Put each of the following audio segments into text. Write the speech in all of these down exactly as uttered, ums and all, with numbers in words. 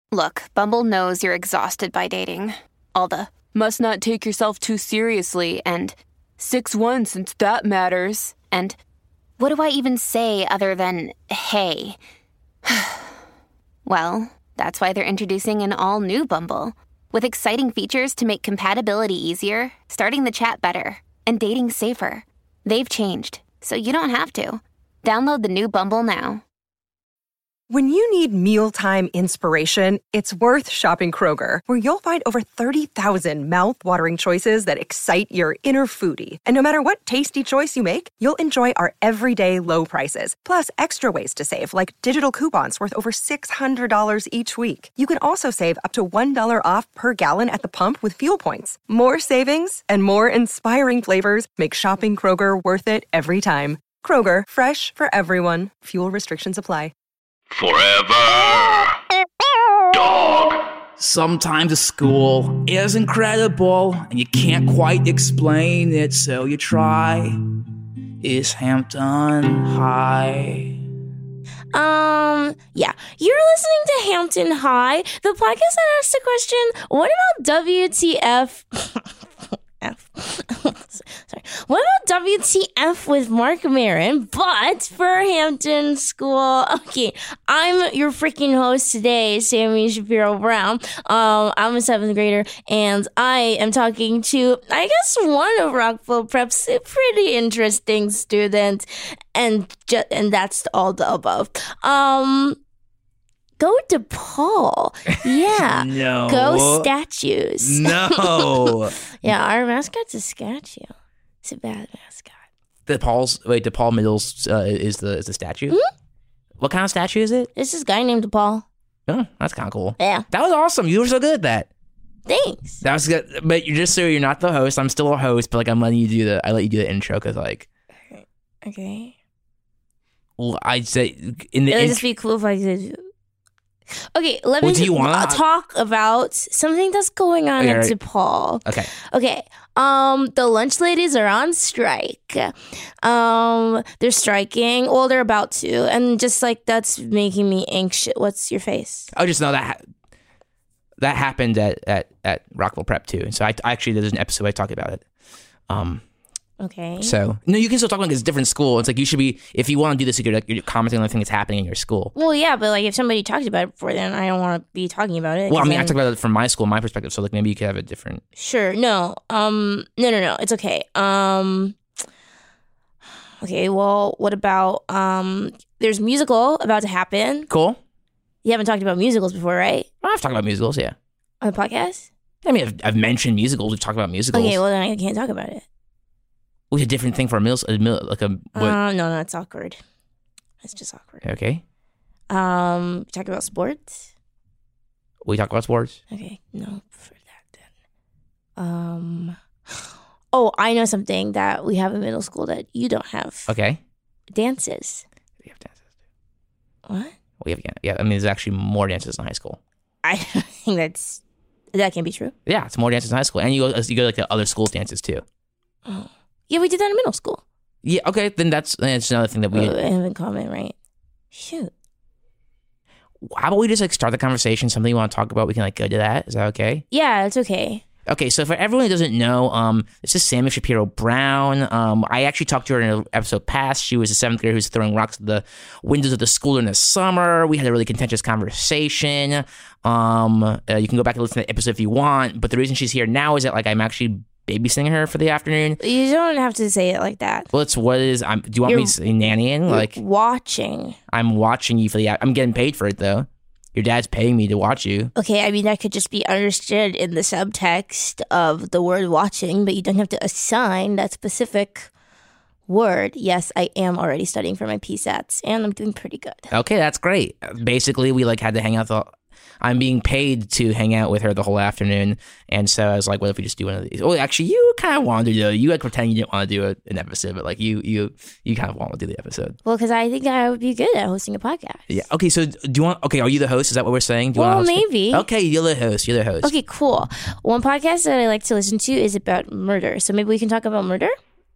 Look, Bumble knows you're exhausted by dating. All the must not take yourself too seriously and six one since that matters. And what do I even say other than hey? Well, that's why they're introducing an all-new Bumble with exciting features to make compatibility easier, starting the chat better, and dating safer. They've changed, so you don't have to. Download the new Bumble now. When you need mealtime inspiration, it's worth shopping Kroger, where you'll find over thirty thousand mouth-watering choices that excite your inner foodie. And no matter what tasty choice you make, you'll enjoy our everyday low prices, plus extra ways to save, like digital coupons worth over six hundred dollars each week. You can also save up to one dollar off per gallon at the pump with fuel points. More savings and more inspiring flavors make shopping Kroger worth it every time. Kroger, fresh for everyone. Fuel restrictions apply. Forever Dog. Sometimes a school is incredible and you can't quite explain it, so you try. Is Hampton High? Um, yeah. You're listening to Hampton High, the podcast that asks the question, what about W T F? F. Sorry. What about W T F with Mark Maron, but for Hampton School? Okay, I'm your freaking host today, Sammy Shapiro Brown. Um, I'm a seventh grader, and I am talking to, I guess, one of Rockville Prep's pretty interesting student, and ju- and that's all the above. Um. Go DePaul. Yeah. No. Go statues. No. Yeah, our mascot's a statue. It's a bad mascot. DePaul's wait, DePaul Middle's uh, is the is the statue? Mm-hmm. What kind of statue is it? It's this guy named DePaul. Oh, that's kind of cool. Yeah. That was awesome. You were so good at that. Thanks. That was good. But you're just so you're not the host. I'm still a host, but like I'm letting you do the I let you do the intro because like. Okay. Well, I'd say in the It would intro. just be cool if I could. Okay, let Well, me do you wanna- talk about something that's going on Okay, at right. DePaul. Okay. Okay. Um, the lunch ladies are on strike. Um, they're striking. Well, they're about to, and just like that's making me anxious. What's your face? I just know that ha- that happened at, at, at Rockville Prep too. And so I, I actually there's an episode I talk about it. Um. Okay. So no, you can still talk about it 'cause it's a different school. It's like you should be if you want to do this. You're like you're commenting on the thing that's happening in your school. Well, yeah, but like if somebody talked about it before, then I don't want to be talking about it. Well, I 'cause mean, I then- talk about it from my school, my perspective. So like maybe you could have a different. Sure. No. Um. No. No. No. It's okay. Um. Okay. Well, what about um? There's a musical about to happen. Cool. You haven't talked about musicals before, right? I've talked about musicals. Yeah. On the podcast. I mean, I've, I've mentioned musicals. We've talked about musicals. Okay. Well, then I can't talk about it. We had a different thing for a meal, a meal like a. What? Uh, no, no, it's awkward. It's just awkward. Okay. Um, talk about sports. We talk about sports. Okay, no, for that then. Um, oh, I know something that we have in middle school that you don't have. Okay. Dances. We have dances. What? We have yeah. I mean, there's actually more dances in high school. I think that's that can't be true. Yeah, it's more dances in high school, and you go you go like to other schools' dances too. Oh, yeah, we did that in middle school. Yeah. Okay. Then that's that's another thing that we. Oh, I haven't comment right. Shoot. How about we just like start the conversation? Something you want to talk about? We can like go to that. Is that okay? Yeah, it's okay. Okay, so for everyone who doesn't know, um, this is Sammy Shapiro Brown. Um, I actually talked to her in an episode past. She was a seventh grader who's throwing rocks at the windows of the school during the summer. We had a really contentious conversation. Um, uh, you can go back and listen to the episode if you want. But the reason she's here now is that like I'm actually babysitting her for the afternoon. You don't have to say it like that. Well, it's what it is. I'm, do you want You're- me to say nannying? You're Like watching. I'm watching you for the. I'm getting paid for it though. Your dad's paying me to watch you. Okay, I mean, that could just be understood in the subtext of the word watching, but you don't have to assign that specific word. Yes, I am already studying for my P SATs, and I'm doing pretty good. Okay, that's great. Basically, we like had to hang out. The, I'm being paid to hang out with her the whole afternoon, and so I was like, "What if we just do one of these?" Well, actually, you kind of wanted to do. You like pretend you didn't want to do a, an episode, but like you, you, you kind of want to do the episode. Well, because I think I would be good at hosting a podcast. Yeah. Okay. So, do you want? Okay, are you the host? Is that what we're saying? Do you Well, want to host it? maybe. Okay, you're the host. You're the host. Okay, cool. One podcast that I like to listen to is about murder, so maybe we can talk about murder?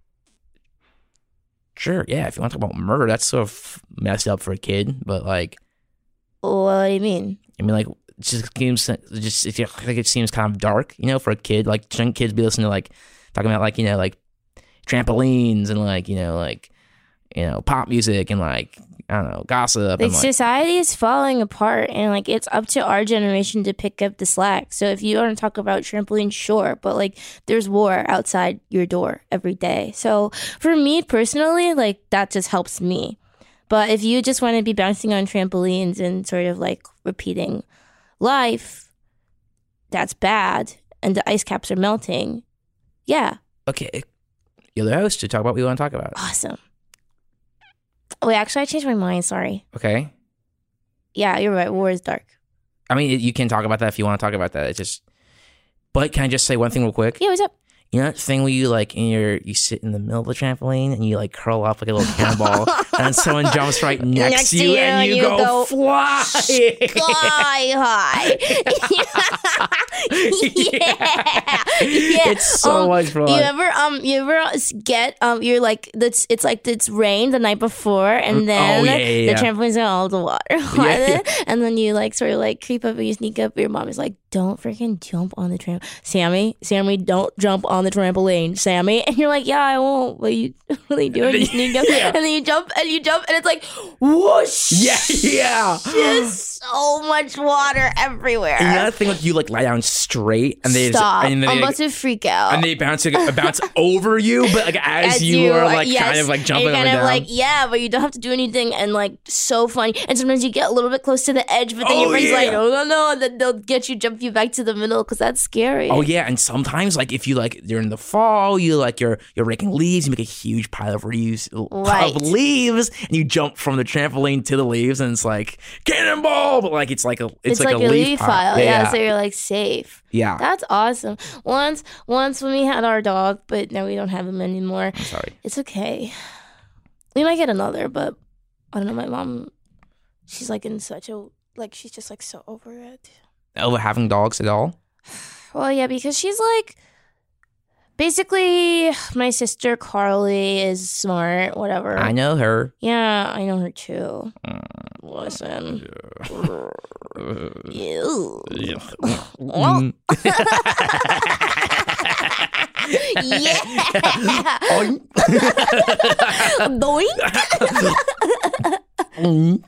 Sure. Yeah. If you want to talk about murder, that's sort of messed up for a kid, but like, What do you mean? I mean, like, just seems just if you, I think it seems kind of dark, you know, for a kid. Like shouldn't kids be listening to like talking about like you know like trampolines and like you know like you know pop music and like I don't know gossip. Like, and, like society is falling apart, and like it's up to our generation to pick up the slack. So if you want to talk about trampolines, sure, but like there's war outside your door every day. So for me personally, like that just helps me. But if you just want to be bouncing on trampolines and sort of like repeating life, that's bad, and the ice caps are melting. Yeah. Okay, you're the host to talk about what you want to talk about. Awesome. Wait, actually, I changed my mind. Sorry. Okay. Yeah, you're right. War is dark. I mean, you can talk about that if you want to talk about that. It's just. But can I just say one thing real quick? Yeah, what's up? You know that thing where you like in your you sit in the middle of the trampoline and you like curl up like a little cannonball and then someone jumps right next, Next to you, to you and you, and you go, go fly. Sky high. yeah. yeah. It's so um, much fun. You ever um you ever get um you're like that's it's like it's rain the night before and then oh, yeah, yeah, yeah. the trampoline's in all the water. Yeah. And then you like sort of like creep up and you sneak up. Your mom is like, don't freaking jump on the tram, Sammy. Sammy, don't jump on the trampoline, Sammy. And you're like, yeah, I won't. What are you, what are you doing? You sneak up, Yeah. and then you jump, and you jump, and it's like, whoosh. Yeah, yeah. Just so much water everywhere. And you know that thing like you like lie down straight and they Stop. Just, and then I'm they, about to freak out. and they bounce like, bounce over you, but like as, As you, are like yes, kind of like and jumping you're up kind and of down. like, yeah, but you don't have to do anything, and like so funny. And sometimes you get a little bit close to the edge, but then Oh, your friend's yeah. like, oh no, no, and then they'll get you, jump you back to the middle because that's scary. Oh yeah, and sometimes like if you like during the fall, you like you're you're raking leaves, you make a huge pile of leaves, Right. of leaves, and you jump from the trampoline to the leaves, and it's like cannonball, but like it's like a it's, It's, like, a, a leaf, leaf pile. pile, Yeah, yeah, yeah. so you're like safe. Yeah. That's awesome. Once, once when we had our dog, but now we don't have him anymore. I'm sorry. It's okay. We might get another, but I don't know. My mom, she's like in such a like she's just like so over it. Over having dogs at all? Well, yeah, because she's like basically my sister Carly is smart, whatever. I know her. Yeah, I know her too. Listen. Ew. Mm. Yeah. Oink. Doink. Mm.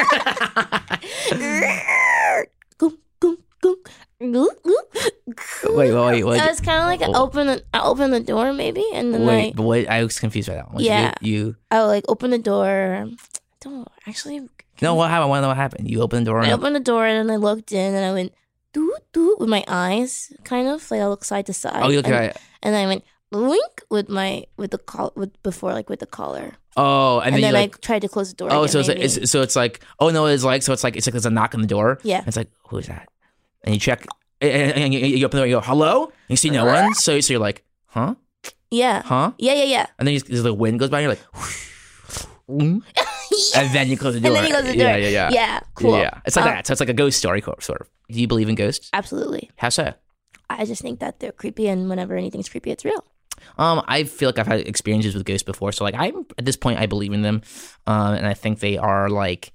Goom, goom, goom. Goo, goo. Wait, wait, wait. I was kind of like I open the, I open the door maybe, and then Wait, I but wait, I was confused by that one. Yeah. You, you I would like open the door. I don't actually. no, what happened? I want to know what happened. You opened the door. I And, opened the door and then I looked in and I went doot doot with my eyes, kind of like I look side to side. oh, you look and, at it. and then I went wink with my with the col with before like with the collar, Oh, and, and, then, then, you like. I tried to close the door. Oh, again, so it's, like, maybe. it's so it's like oh no, it's like so it's like it's like there's a knock on the door. Yeah. It's like who's that? And you check, and, and you, you open the door. You go hello. And you see no one. So so you're like huh yeah huh, yeah yeah yeah. and then you, the wind goes by. And you're like. Mm. And then you close the door. And then you close the door. Yeah, yeah, yeah. Yeah, cool. Yeah, it's like Um, that. So it's like a ghost story, sort of. Do you believe in ghosts? Absolutely. How so? I just think that they're creepy, and whenever anything's creepy, it's real. Um, I feel like I've had experiences with ghosts before, so like I'm at this point, I believe in them, um, and I think they are like.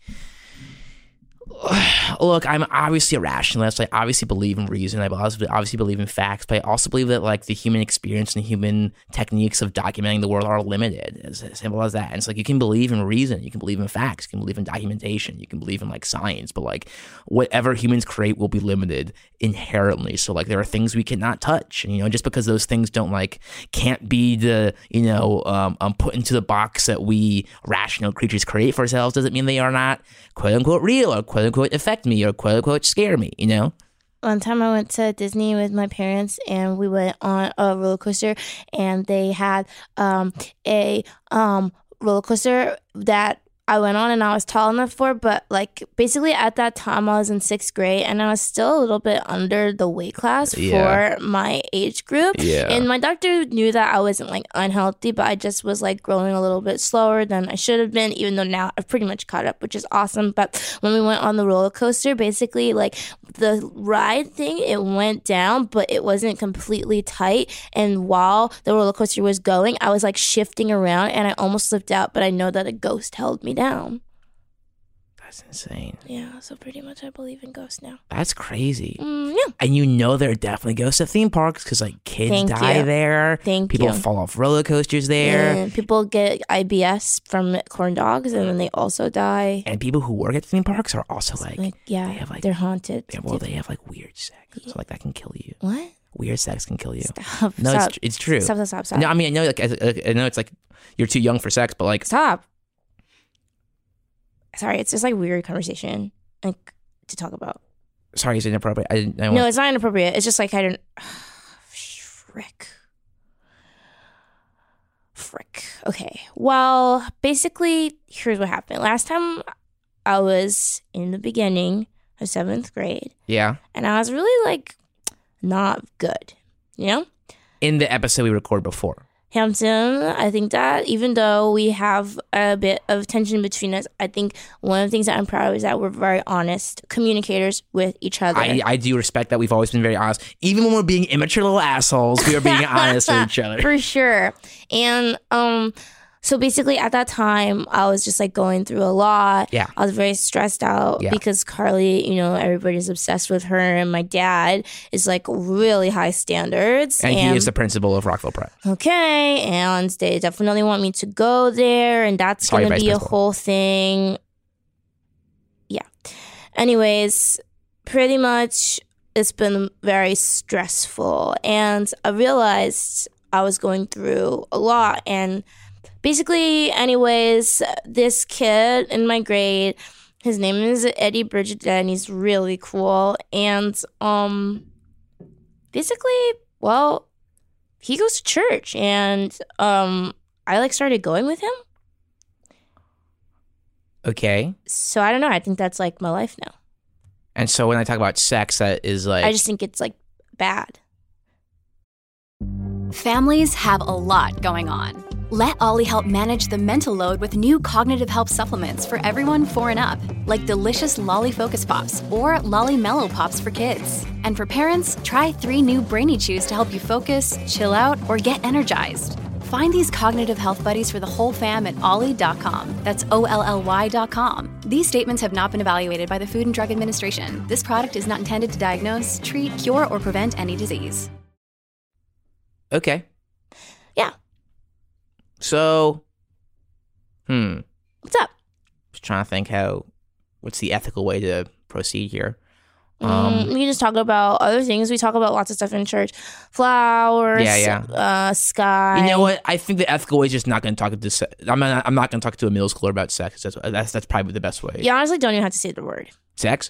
Look, I'm obviously a rationalist. I obviously believe in reason. I obviously obviously believe in facts, but I also believe that like the human experience and the human techniques of documenting the world are limited. As simple as that. And it's like you can believe in reason, you can believe in facts, you can believe in documentation, you can believe in like science, but like whatever humans create will be limited inherently. So like there are things we cannot touch, and you know just because those things don't like can't be the you know um, um put into the box that we rational creatures create for ourselves doesn't mean they are not quote unquote real or quote unquote affect me or quote unquote scare me, you know? One time I went to Disney with my parents and we went on a roller coaster and they had um, a um, roller coaster that I went on and I was tall enough for, but like basically at that time I was in sixth grade and I was still a little bit under the weight class Yeah. for my age group. Yeah. And my doctor knew that I wasn't like unhealthy, but I just was like growing a little bit slower than I should have been, even though now I've pretty much caught up, which is awesome. But when we went on the roller coaster, basically like the ride thing, it went down, but it wasn't completely tight. And while the roller coaster was going, I was like shifting around and I almost slipped out, but I know that a ghost held me down. That's insane. Yeah, so pretty much I believe in ghosts now. That's crazy. Mm, yeah. And you know there are definitely ghosts at theme parks because like kids Thank die you. there. Thank People you. fall off roller coasters there. And people get I B S from corn dogs, and then they also die. And people who work at theme parks are also like, Like, yeah, they have, like- they're haunted. yeah, well, they have like weird sex. So like that can kill you. What? Weird sex can kill you. Stop. No, stop. it's it's true. Stop, stop, stop, stop. No, I mean I know like I, I know it's like you're too young for sex, but like Stop. Sorry, it's just like weird conversation like to talk about. sorry, is it inappropriate? I didn't. I No, want- it's not inappropriate. It's just like I don't. Frick. Frick. Okay. Well, basically, here's what happened. Last time I was in the beginning of seventh grade, yeah. and I was really like not good. You know? In the episode we recorded before. Hampton, I think that even though we have a bit of tension between us, I think one of the things that I'm proud of is that we're very honest communicators with each other. I, I do respect that. We've always been very honest. Even when we're being immature little assholes, we are being honest with each other. For sure. And um, so basically at that time, I was just like going through a lot. Yeah. I was very stressed out Yeah. because Carly, you know, everybody's obsessed with her. And my dad is like really high standards. And he is the principal of Rockville Prep. Okay, and they definitely want me to go there, and that's Sorry, going to Vice be a Principal. whole thing. Yeah. Anyways, pretty much it's been very stressful, and I realized I was going through a lot. And basically, anyways, this kid in my grade, his name is Eddie Bridget, and he's really cool. And um, basically, well, he goes to church, and um, I like started going with him. Okay. So I don't know. I think that's like my life now. And so when I talk about sex, that is like. I just think it's like bad. Families have a lot going on. Let Ollie help manage the mental load with new cognitive help supplements for everyone four and up, like delicious Lolly Focus Pops or Lolly Mellow Pops for kids. And for parents, try three new Brainy Chews to help you focus, chill out, or get energized. Find these cognitive health buddies for the whole fam at ollie dot com. That's O L L Y dot com. These statements have not been evaluated by the Food and Drug Administration. This product is not intended to diagnose, treat, cure, or prevent any disease. Okay. Yeah. So. Hmm. What's up? Just trying to think how. What's the ethical way to proceed here? Um, we can just talk about other things. We talk about lots of stuff in church. Flowers. Yeah, yeah. Uh, sky. You know what? I think the ethical way is just not going to talk to this. I'm not. I'm not going to talk to a middle schooler about sex. That's that's that's probably the best way. You honestly don't even have to say the word. Sex.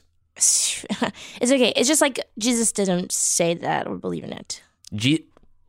It's okay. It's just like Jesus didn't say that or believe in it. G.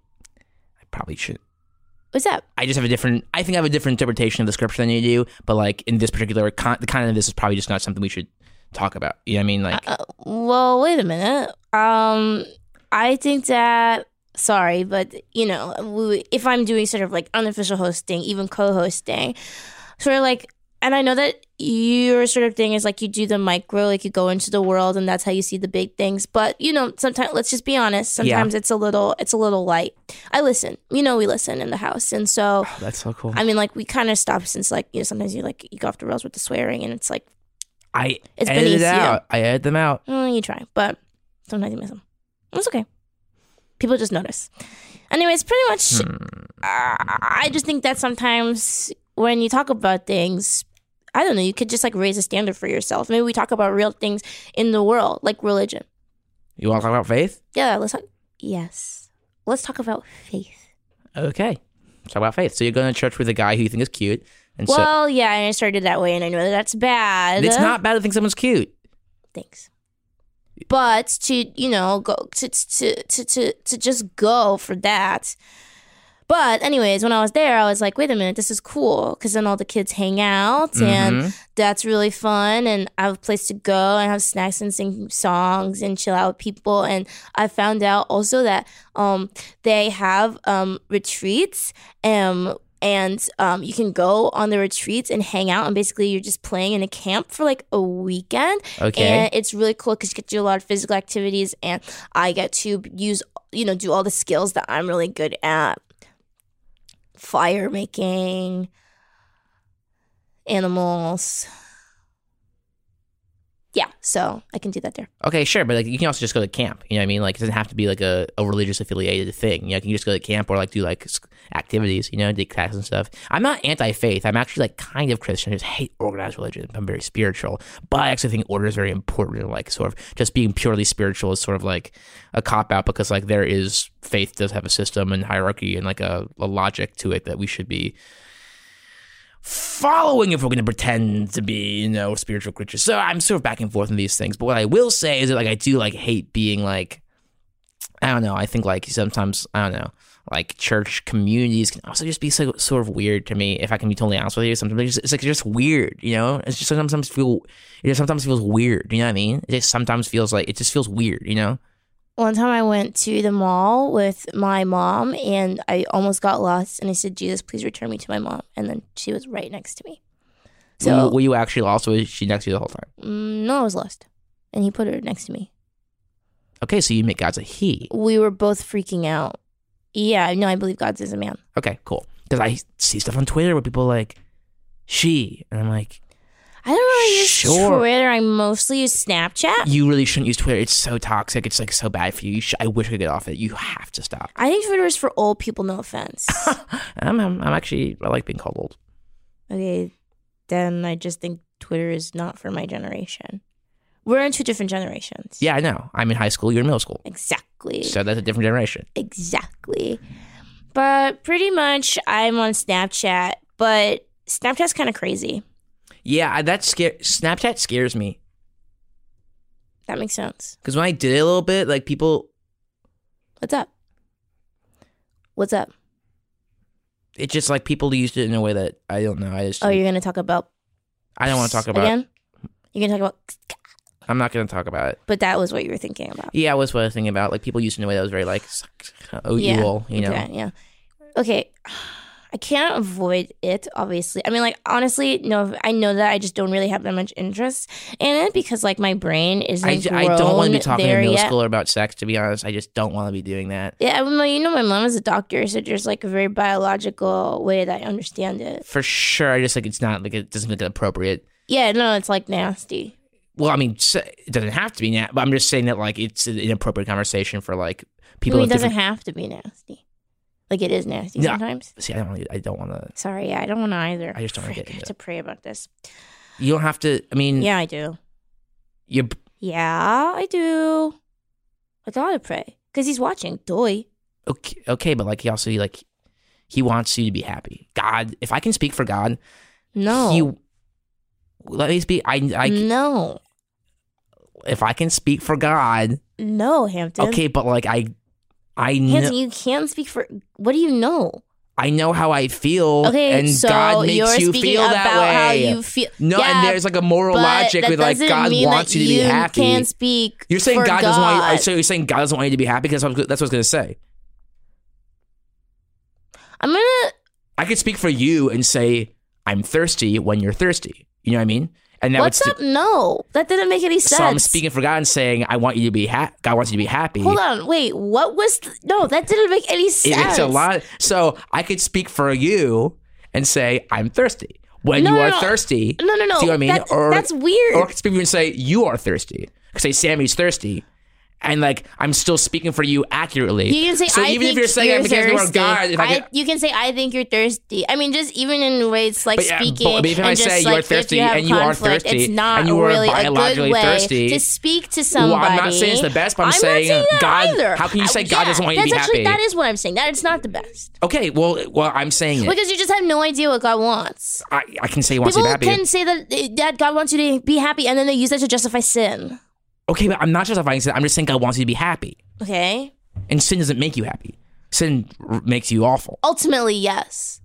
I probably should. What's up? I just have a different. I think I have a different interpretation of the scripture than you do. But like in this particular con, the content of this is probably just not something we should talk about. You know what I mean? Like. Uh, well, wait a minute. Um, I think that. Sorry, but you know, we- if I'm doing sort of like unofficial hosting, even co-hosting, sort of like, and I know that your sort of thing is like you do the micro, like you go into the world, and that's how you see the big things. But you know, sometimes let's just be honest. Sometimes Yeah. it's a little, it's a little light. I listen. You know, we listen in the house, and so That's so cool. I mean, like we kind of stop since like you know sometimes you like you go off the rails with the swearing, and it's like I It's edited beneath it you. out. I edited them out. mm, you try, but sometimes you miss them. It's okay. People just notice. Anyways, pretty much, Hmm. uh, I just think that sometimes when you talk about things, I don't know, you could just like raise a standard for yourself. Maybe we talk about real things in the world, like religion. You want to talk about faith? Yeah, let's talk. Yes, let's talk about faith. Okay. Let's talk about faith. So you're going to church with a guy who you think is cute, and so Well, yeah, and I started that way, and I know that that's bad. it's not bad to think someone's cute. Thanks. But to you know go to to to to to just go for that. But anyways, when I was there, I was like, wait a minute, this is cool because then all the kids hang out and that's really fun, and I have a place to go and have snacks and sing songs and chill out with people. And I found out also that um they have um retreats um. And um, you can go on the retreats and hang out, and basically you're just playing in a camp for like a weekend. Okay. And it's really cool because you get to do a lot of physical activities, and I get to use, you know, do all the skills that I'm really good at. Fire making, animals, Yeah, so I can do that there. Okay, sure, but like you can also just go to camp. You know what I mean? Like it doesn't have to be like a, a religious affiliated thing. You know, you can just go to camp or like do like activities. You know, do classes and stuff. I'm not anti-faith. I'm actually like kind of Christian. I just hate organized religion. I'm very spiritual, but I actually think order is very important. Like sort of just being purely spiritual is sort of like a cop out because like there is faith does have a system and hierarchy and like a, a logic to it that we should be following if we're going to pretend to be, you know, spiritual creatures. So I'm sort of back and forth on these things. But what I will say is that, like, I do, like, hate being, like, I don't know. I think, like, sometimes, I don't know, like, church communities can also just be so sort of weird to me, if I can be totally honest with you. Sometimes it's, just, it's like, just weird, you know? It's just sometimes feel, it just sometimes feels weird, you know what I mean? It just sometimes feels like, it just feels weird, you know? One time I went to the mall with my mom and I almost got lost and I said, Jesus, please return me to my mom. And then she was right next to me. So Were you actually lost or was she next to you the whole time? Mm, no, I was lost. And he put her next to me. Okay, so you make God's a he. We were both freaking out. Yeah, no, I believe God's is a man. Okay, cool. Because I see stuff on Twitter where people are like, she. And I'm like, I don't really use Sure. Twitter. I mostly use Snapchat. you really shouldn't use Twitter. It's so toxic. It's like so bad for you. you sh- I wish I could get off it. You have to stop. I think Twitter is for old people, no offense. I'm, I'm, I'm actually, I like being called old. Okay, then I just think Twitter is not for my generation. We're in two different generations. Yeah, I know. I'm in high school. You're in middle school. Exactly. So that's a different generation. Exactly. But pretty much I'm on Snapchat, but Snapchat's kind of crazy. Yeah, that scare. Snapchat scares me. That makes sense. Because when I did it a little bit, like people, What's up? What's up? it's just like people used it in a way that I don't know. I just, Oh, you're going to talk about I don't want to talk about again? You're going to talk about, I'm not going to talk about it. but that was what you were thinking about. Yeah, I was what I was thinking about. Like people used it in a way that was very like, oh, you all, you know. Okay, yeah. Okay. I can't avoid it, obviously. I mean, like, honestly, no, I know that I just don't really have that much interest in it because, like, my brain isn't I, grown I don't want to be talking to a there middle yet. schooler about sex, to be honest. I just don't want to be doing that. Yeah, well, you know, my mom is a doctor, so there's, like, a very biological way that I understand it. For sure. I just like it's not like it doesn't look appropriate. Yeah, no, it's, like, nasty. Well, I mean, s- it doesn't have to be now, but I'm just saying that like it's an inappropriate conversation for like I people. mean, it with doesn't different- have to be nasty. Like, it is nasty Yeah. sometimes. See, I don't. Really, I don't want to. Sorry, yeah, I don't want to either. I just don't wanna Frick, get I have into to pray about this. You don't have to. I mean, Yeah, I do. you. Yeah, I do. I gotta pray. Because he's watching. Doy. Okay, okay, but like he also like he wants you to be happy. God, if I can speak for God, No. He let me speak. I. I no. if I can speak for God, No, Hampton. okay, but like I. I know. Hampton, you can't speak for. What do you know? I know how I feel, Okay, and so God makes you're you speaking feel about that way. how you feel. No, Yeah, and there's like a moral but logic that with like doesn't God mean wants that you to be happy. You can't speak. You're saying for God, God doesn't want you. So you're saying God doesn't want you to be happy because that's what, that's what I was gonna say. I'm gonna. I could speak for you and say I'm thirsty when you're thirsty. You know what I mean? And that What's would up? No, that didn't make any sense. So I'm speaking for God and saying I want you to be happy. God wants you to be happy. Hold on, wait. What was? Th- no, that didn't make any sense. It makes a lot. So I could speak for you and say I'm thirsty when No, you no, are no. thirsty. No, no, no. See what I mean? That- that's weird. Or I could speak for you and say you are thirsty. I could say Sammy's thirsty. And like I'm still speaking for you accurately. You can say, so I even think if you're saying you're I'm against the word thirsty. God, if I, I, could, you can say, I think you're thirsty. I mean, just even in ways like But yeah, speaking. but if I and say just, you are like, if thirsty you have and you are conflict, thirsty it's not and you are really a biologically good way thirsty- to speak to somebody. Well, I'm not saying it's the best, but I'm I'm saying, not saying that God- either. how can you say I- God yeah, doesn't want you to be that's actually, happy? That is what I'm saying. That it's not the best. okay, well, well, I'm saying it. Because you just have no idea what God wants. I, I can say he wants you People to be happy. can say that that God wants you to be happy, and then they use that to justify sin. Okay, but I'm not justifying it. I'm just saying God wants you to be happy. Okay. And sin doesn't make you happy. Sin r- makes you awful. Ultimately, yes,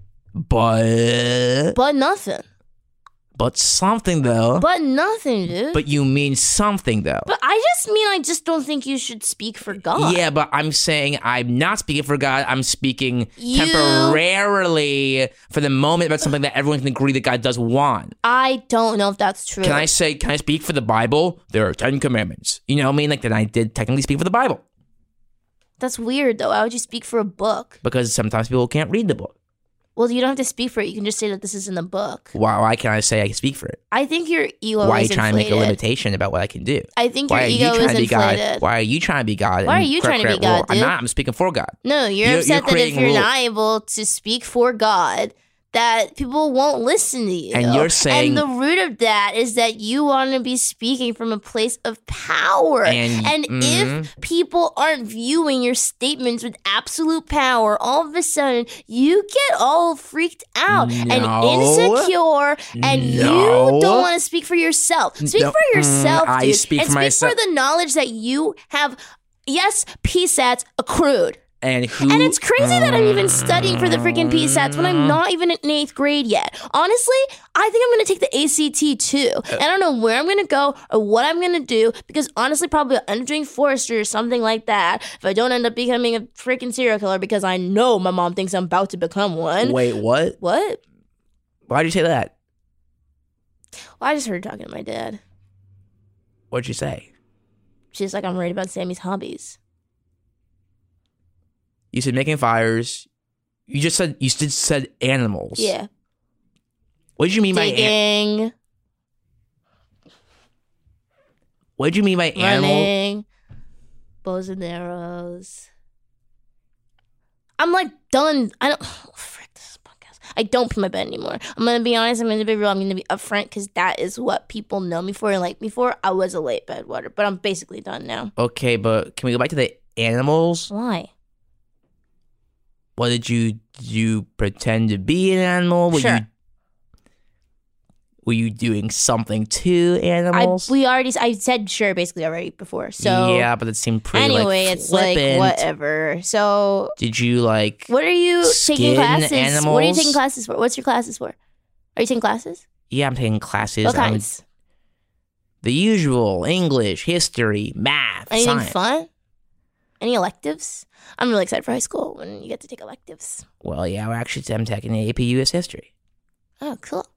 But but nothing. but something though. But nothing, dude. But you mean something though. But I just mean I just don't think you should speak for God. Yeah, but I'm saying I'm not speaking for God. I'm speaking You- temporarily for the moment about something that everyone can agree that God does want. I don't know if that's true. Can I say, can I speak for the Bible? There are Ten Commandments. You know what I mean? Like, then I did technically speak for the Bible. That's weird though. Why would you speak for a book? Because sometimes people can't read the book. Well, you don't have to speak for it. You can just say that this is in the book. Why, why can't I say I can speak for it? I think your ego Why are is you trying to make a inflated. limitation about what I can do? I think Why your are ego you trying is to be God? inflated. Why are you trying to be God? Why and are you correct- trying to be correct rule? God, I'm dude? not. I'm speaking for God. No, you're, You're- upset you're that if creating a you're rule. not able to speak for God, that people won't listen to you. And you're saying- And the root of that is that you want to be speaking from a place of power. And- And mhm. if people aren't viewing your statements with absolute power, all of a sudden you get all freaked out and No. insecure, and No. you don't want to speak for yourself. Speak No. for yourself, Mm, I dude. speak and for speak myself. for the knowledge that you have, yes, P SATs accrued. And who? And it's crazy that I'm even studying for the freaking P SATs when I'm not even in eighth grade yet. Honestly, I think I'm going to take the A C T too. And I don't know where I'm going to go or what I'm going to do because honestly, probably I'll end up doing forestry or something like that if I don't end up becoming a freaking serial killer because I know my mom thinks I'm about to become one. Wait, what? What? Why'd you say that? Well, I just heard her talking to my dad. What'd you say? She's like, I'm worried about Sammy's hobbies. You said making fires. You just said you just said animals. Yeah. What did you mean by an- Digging, What did you mean by animal? running, bows and arrows. I'm like done. I don't. Oh, frick, this is a podcast. I don't pee my bed anymore. I'm gonna be honest. I'm gonna be real. I'm gonna be upfront because that is what people know me for and like me for. I was a late bedwetter, but I'm basically done now. Okay, but can we go back to the animals? Why? What did you did you pretend to be an animal? Were Sure. you were you doing something to I animals? we already. I said sure basically already before. So yeah, but it seemed pretty anyway, like it's like flippant. whatever. So Did you like? what are you taking Skin classes? What are you animals? taking classes for? What's your classes for? Are you taking classes? Yeah, I'm taking classes. What I'm- kinds? the usual English, history, math, Anything science. fun? Any electives? I'm really excited for high school when you get to take electives. Well, yeah, we're actually I'm taking A P U S history. Oh, cool.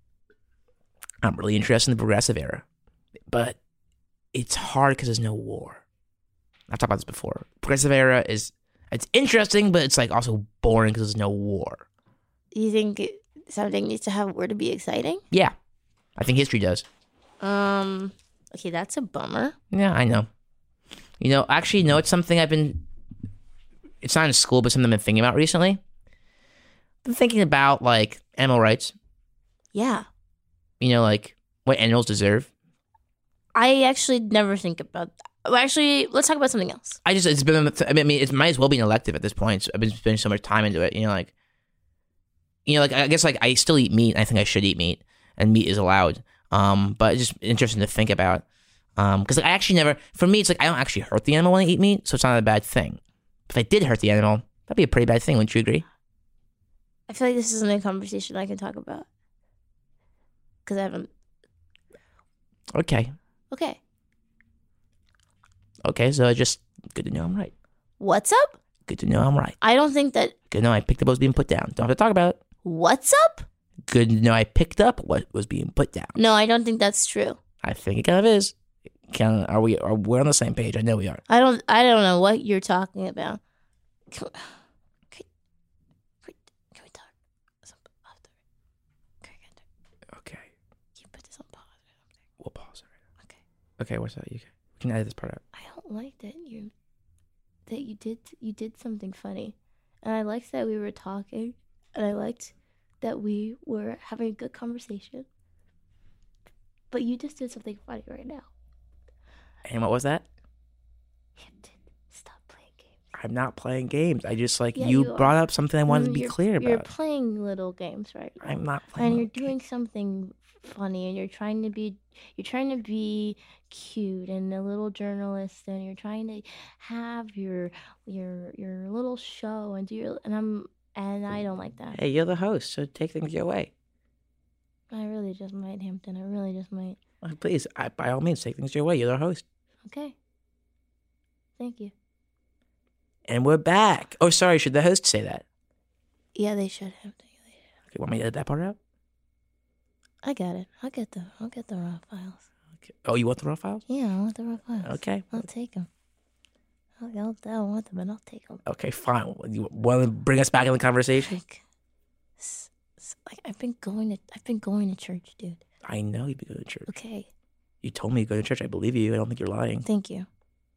I'm really interested in the progressive era, but it's hard because there's no war. I've talked about this before. Progressive era is it's interesting, but it's like also boring because there's no war. You think it- something needs to have a word to be exciting? Yeah, I think history does. Um. Okay, that's a bummer. Yeah, I know. You know, actually, no, it's something I've been. It's not in school, but something I've been thinking about recently. I've been thinking about like animal rights. Yeah. You know, like what animals deserve. I actually never think about that. Well, actually, let's talk about something else. I just it's been. I mean, it might as well be an elective at this point. So I've been spending so much time into it. You know, like. You know, like I guess like I still eat meat. And I think I should eat meat, and meat is allowed. Um, but it's just interesting to think about. Um, because like, I actually never. For me, it's like I don't actually hurt the animal when I eat meat, so it's not a bad thing. If I did hurt the animal, that'd be a pretty bad thing. Wouldn't you agree? I feel like this isn't a conversation I can talk about because I haven't. Okay. Okay. Okay. So it's just good to know I'm right. What's up? Good to know I'm right. I don't think that. Good to know I picked up what was being put down. Don't have to talk about it. What's up? Good to know I picked up what was being put down. No, I don't think that's true. I think it kind of is. Kind of, are we? Are we on the same page? I know we are. I don't. I don't know what you're talking about. Can, can, can, can we talk some after? Can we get- Okay. Can you put this on pause? We'll pause it. Right Okay. now. Okay. What's that? You can, we can edit this part out. I don't like that you that you did you did something funny, and I liked that we were talking, and I liked that we were having a good conversation. But you just did something funny right now. And what was that? Hampton, stop playing games. I'm not playing games. I just like Yeah, you, you brought are. up something I wanted to Mm, be you're- clear You're about. playing little games right now. I'm not playing. And you're little doing games. something funny, and you're trying to be you're trying to be cute and a little journalist, and you're trying to have your your your little show and do your and I'm and I don't like that. Hey, you're the host, so take things your way. I really just might, Hampton. I really just might. Uh, Please, I, by all means, take things your way. You're the host. Okay. Thank you. And we're back. Oh, sorry. Should the host say that? Yeah, they should, Hampton. Okay, want me to edit that part out? I got it. I'll get the I'll get the raw files. Okay. Oh, you want the raw files? Yeah, I want the raw files. Okay. I'll take them. I'll, I'll, I don't want them, but I'll take them. Okay, fine. You want to bring us back in the conversation? Frick. S- s- Like I've been going to I've been going to church, dude. I know you'd be going to church. Okay, You told me to go to church. I believe you. I don't think you're lying. thank you.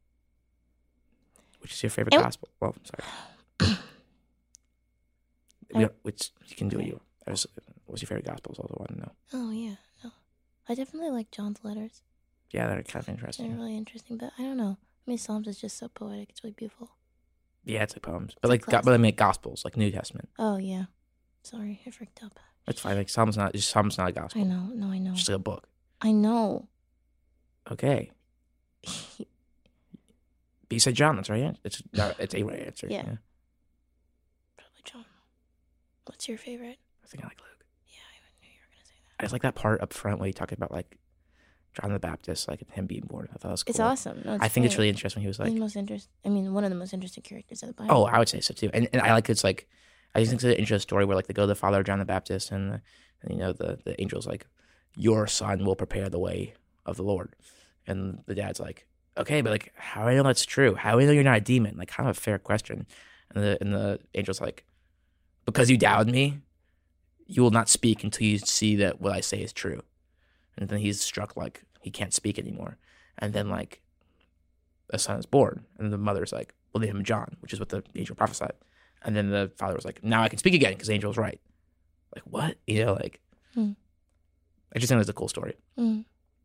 Which is your favorite And- gospel? Well, I'm sorry. We don't- which you can do what you. I was, what's your favorite gospel? Is also want to know. Oh yeah, no, I definitely like John's letters. Yeah, they're kind of They're interesting. really interesting, but I don't know. I mean, Psalms is just so poetic. It's really beautiful. Yeah, it's like poems, but a like, classic. but I mean gospels, like New Testament. Oh yeah, sorry, I freaked up. That's fine. Like Psalms not just Psalms not a gospel. I know, no, I know, It's just like a book. I know. Okay. But you said John. That's right. Yeah. It's no, it's a right answer. Yeah. Probably John. What's your favorite? I think I like Luke. Yeah, I knew you were gonna say that. I just like that part up front where he talked about like John the Baptist, like him being born. I thought it was cool. It's awesome. No, it's I think it's great. really interesting when he was He's like, the most interest. I mean, one of the most interesting characters of the Bible. oh, I would say so too. And, and I like it's like, I just think it's an interesting story where like they go to the father of John the Baptist and, the, and you know, the, the angel's like, your son will prepare the way of the Lord. And the dad's like, okay, but like, how do I know that's true? How do I know you're not a demon? Like, kind of a fair question. And the, and the angel's like, because you doubted me, you will not speak until you see that what I say is true. And then he's struck like he can't speak anymore. And then like a son is born. And the mother's like, we'll name him John, which is what the angel prophesied. And then the father was like, now I can speak again because the angel's right. Like, what? You know, like, Hmm. I just think it was a cool story. Mm.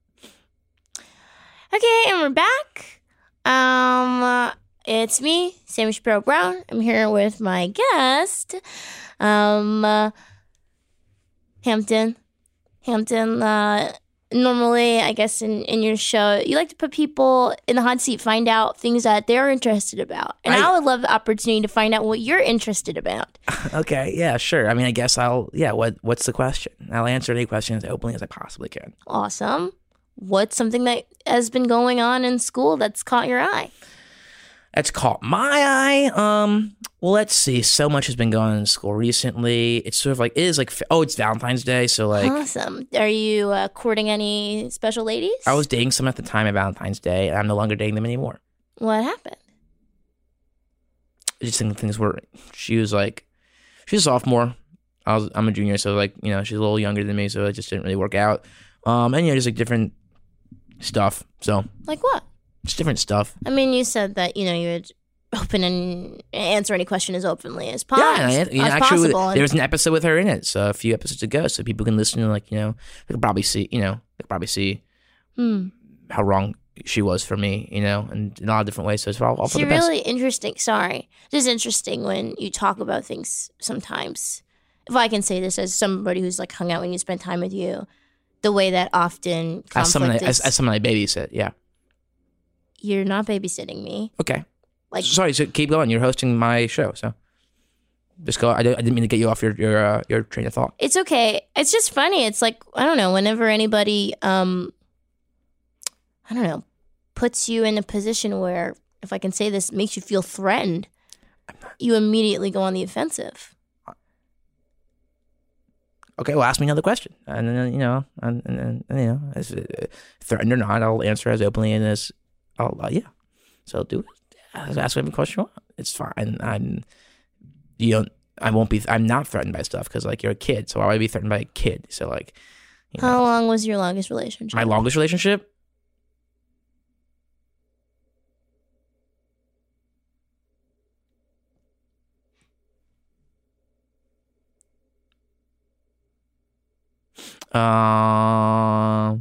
Okay, and we're back. Um, uh, it's me, Sammy Shapiro Brown. I'm here with my guest, um, uh, Hampton. Hampton, uh, normally, I guess in, in your show, you like to put people in the hot seat, find out things that they're interested about. And I, I- would love the opportunity to find out what you're interested about. Okay, yeah, sure. I mean, I guess I'll, yeah, what what's the question? I'll answer any question as openly as I possibly can. Awesome. What's something that has been going on in school that's caught your eye? That's caught my eye. Um, well, let's see. So much has been going on in school recently. It's sort of like, it is like, oh, it's Valentine's Day. So, like, Awesome. Are you uh, courting any special ladies? I was dating someone at the time of Valentine's Day, and I'm no longer dating them anymore. What happened? I just think things were, she was like, she's a sophomore. I was, I'm a junior, so like, you know, she's a little younger than me, so it just didn't really work out. Um, and, you know, just like different stuff. So, Like what? just different stuff. I mean, you said that, you know, you would open and answer any question as openly as, po- Yeah, and I, as, you know, as actually, possible. there was an episode with her in it, so a few episodes ago, so people can listen and, like, you know, they can probably see, you know, they can probably see Hmm. how wrong she was for me, you know, and in a lot of different ways. So it's all, all for It's the best. really interesting. Sorry. It's interesting when you talk about things sometimes. If I can say this as somebody who's like hung out when you spend time with you, the way that often conflict As someone, that, is, as, as someone I babysit, yeah. you're not babysitting me. Okay. Like, Sorry, so keep going. You're hosting my show, so just go. I didn't, I didn't mean to get you off your your uh, your train of thought. it's okay. It's just funny. It's like, I don't know, whenever anybody, um, I don't know, puts you in a position where, if I can say this, makes you feel threatened, you immediately go on the offensive. Okay, well, ask me another question, and then you know, and, and, and, and you know, as uh, threatened or not, I'll answer as openly and as, I'll uh, yeah. So do it. Yeah, ask whatever question you want. It's fine. I'm you don't. I won't be. I'm not threatened by stuff because like you're a kid, so why would I be threatened by a kid? So like, you know, How long was your longest relationship? my longest relationship. Um,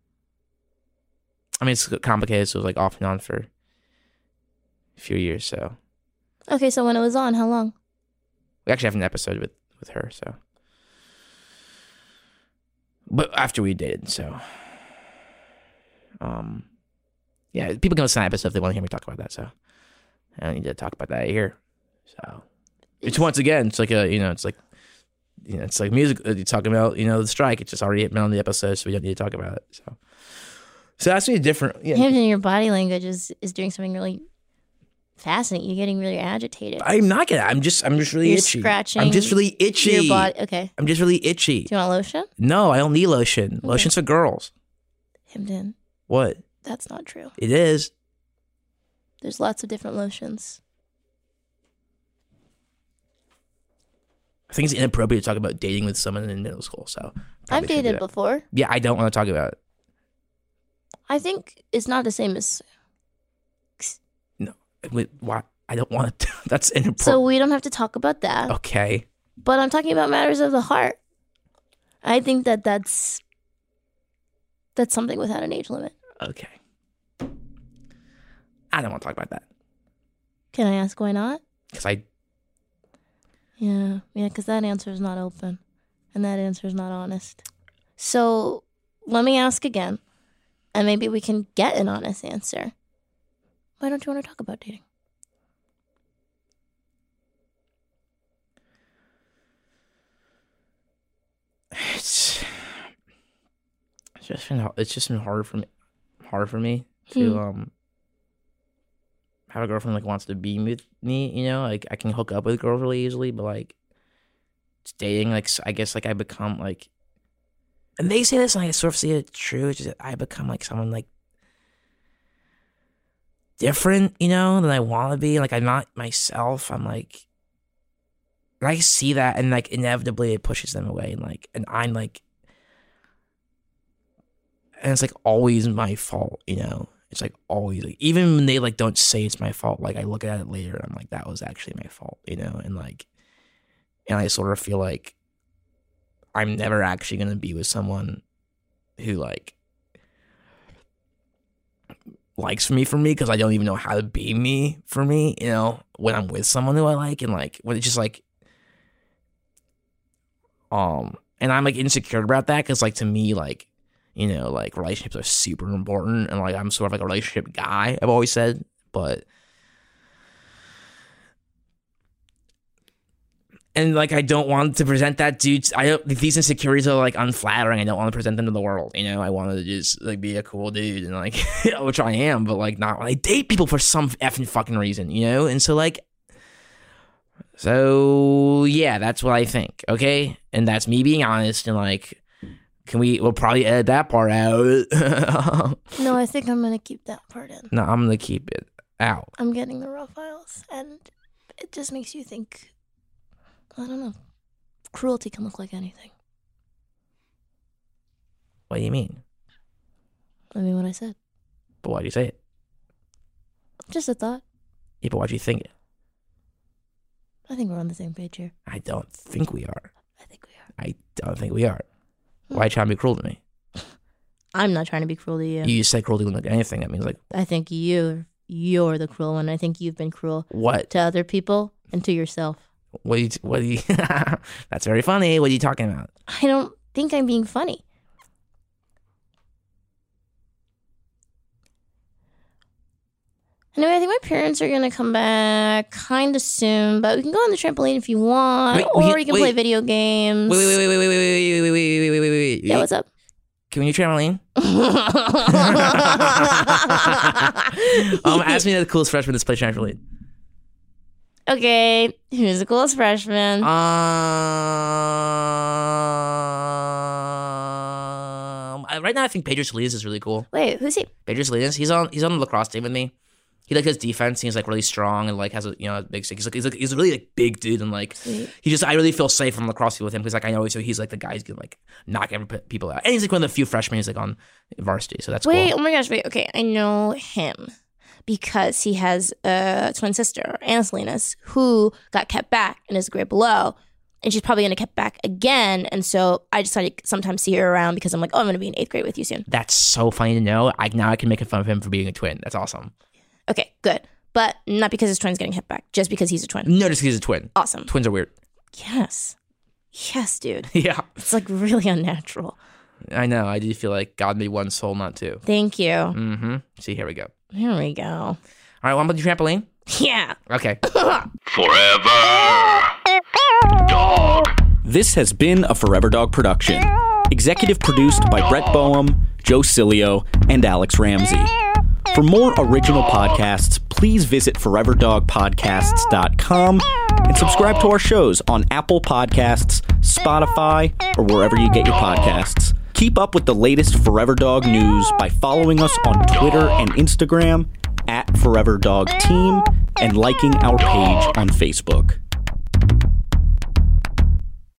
I mean, it's complicated, so it was like off and on for a few years. So Okay, so when it was on, how long? we actually have an episode with, with her. So, but after we dated, so um, yeah, people can listen to that episode if they want to hear me talk about that. So I don't need to talk about that here. So it's once again, it's like a you know, it's like you know, it's like music. You're talking about you know the strike. It's just already been on the episode, so we don't need to talk about it. So, so that's really different. Yeah. Hampton, your body language is, is doing something really fascinating. You're getting really agitated. I'm not gonna. I'm just. I'm just really You're itchy. scratching I'm just really itchy. Your body. Okay. I'm just really itchy. Do you want lotion? No, I don't need lotion. Lotion's for girls. Hampton, What? that's not true. It is. There's lots of different lotions. think it's inappropriate to talk about dating with someone in middle school. So I've dated before. Yeah, I don't want to talk about it. I think it's not the same as. No, wait, why? I don't want to. That's inappropriate. So we don't have to talk about that. Okay. But I'm talking about matters of the heart. I think that that's that's something without an age limit. Okay. I don't want to talk about that. Can I ask why not? Because I. Yeah, yeah, because that answer is not open. And that answer is not honest. So let me ask again. And maybe we can get an honest answer. Why don't you want to talk about dating? It's, it's just been it's just been hard for me hard for me to hmm. um have a girlfriend like wants to be with me, you know, like I can hook up with girls really easily, but like it's dating, like I guess like I become like, and they say this and I sort of see it true, it's just that I become like someone like different, you know, than I want to be. Like I'm not myself. I'm like, and I see that, and like inevitably it pushes them away, and like, and I'm like, and it's like always my fault, you know. It's like always, like, even when they like don't say it's my fault, like I look at it later, and I'm like, that was actually my fault, you know, and like, and I sort of feel like I'm never actually gonna be with someone who like likes me for me, because I don't even know how to be me for me, you know, when I'm with someone who I like, and like when it's just like, um, and I'm like insecure about that, because like to me, like, you know, like relationships are super important, and like I'm sort of like a relationship guy, I've always said, but and like I don't want to present that dude. I don't, these insecurities are like unflattering. I don't want to present them to the world. You know, I want to just like be a cool dude, and like, which I am, but like not when I date people for some effing fucking reason. You know, and so like, so yeah, that's what I think. Okay, and that's me being honest, and like, can we? We'll probably edit that part out. No, I think I'm gonna keep that part in. No, I'm gonna keep it out. I'm getting the raw files, and it just makes you think. I don't know. Cruelty can look like anything. What do you mean? I mean what I said. But why'd you say it? Just a thought. Yeah, but why'd you think it? I think we're on the same page here. I don't think we are. I think we are. I don't think we are. Why are you trying to be cruel to me? I'm not trying to be cruel to you. You said cruelty wouldn't look anything. That means like... I think you, you're the cruel one. I think you've been cruel. What? To other people and to yourself. What do you, what do you, that's very funny. What are you talking about? I don't think I'm being funny. Anyway, I think my parents are going to come back kind of soon, but we can go on the trampoline if you want, wait, or we can wait. play video games. Wait, wait, wait, wait, wait, wait, wait, wait, wait, wait, wait, wait, wait. Yeah, what's up? Can we do trampoline? um, ask me the coolest freshman that's played trampoline. Okay, who's the coolest freshman? Um, right now I think Pedro Salinas is really cool. Wait, who's he? Pedro Salinas. He's on. He's on the lacrosse team with me. He like his defense. He's like really strong and like has a you know a big stick. He's like he's like he's a really like big dude and like Sweet. He just I really feel safe on the lacrosse field with him because like I know he's, he's like the guy who's gonna like knock every people out. And he's like one of the few freshmen who's like on varsity. So that's wait. Cool. Oh my gosh! Wait. Okay, I know him. Because he has a twin sister, Anna Salinas, who got kept back and is a grade below. And she's probably going to get kept back again. And so I just like sometimes see her around because I'm like, oh, I'm going to be in eighth grade with you soon. That's so funny to know. I Now I can make fun of him for being a twin. That's awesome. Okay, good. But not because his twin's getting kept back. Just because he's a twin. No, just because he's a twin. Awesome. Twins are weird. Yes. Yes, dude. Yeah. It's like really unnatural. I know. I do feel like God made one soul, not two. Thank you. Mm-hmm. See, here we go. Here we go. All right, want to do trampoline? Yeah. Okay. Forever Dog. This has been a Forever Dog production. Executive produced by Brett Boehm, Joe Cilio, and Alex Ramsey. For more original podcasts, please visit forever dog podcasts dot com and subscribe to our shows on Apple Podcasts, Spotify, or wherever you get your podcasts. Keep up with the latest Forever Dog news by following us on Twitter and Instagram at Forever Dog Team and liking our page on Facebook.